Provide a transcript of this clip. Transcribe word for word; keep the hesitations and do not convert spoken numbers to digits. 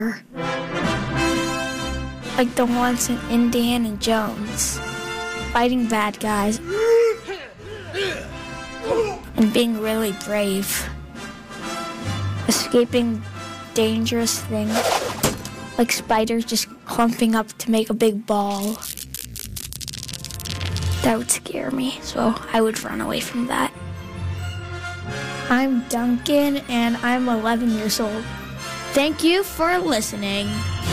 Like the ones in Indiana Jones, fighting bad guys and being really brave, escaping dangerous things like spiders just clumping up to make a big ball. That would scare me, so I would run away from that. I'm Duncan, and I'm eleven years old. Thank you for listening.